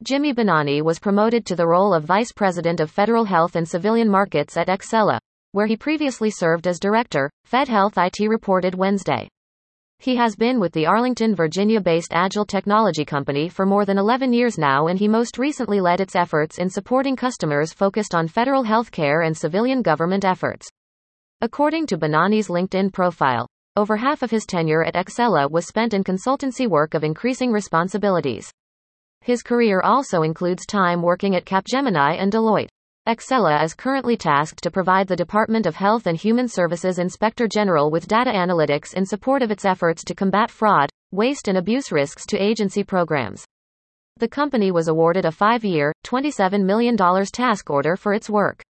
Jimmy Bonani was promoted to the role of Vice President of Federal Health and Civilian Markets at Excella, where he previously served as Director, Fed Health IT, reported Wednesday. He has been with the Arlington, Virginia-based Agile technology company for more than 11 years now, and he most recently led its efforts in supporting customers focused on federal healthcare and civilian government efforts. According to Bonani's LinkedIn profile, over half of his tenure at Excella was spent in consultancy work of increasing responsibilities. His career also includes time working at Capgemini and Deloitte. Excella is currently tasked to provide the Department of Health and Human Services Inspector General with data analytics in support of its efforts to combat fraud, waste and abuse risks to agency programs. The company was awarded a 5-year, $27 million task order for its work.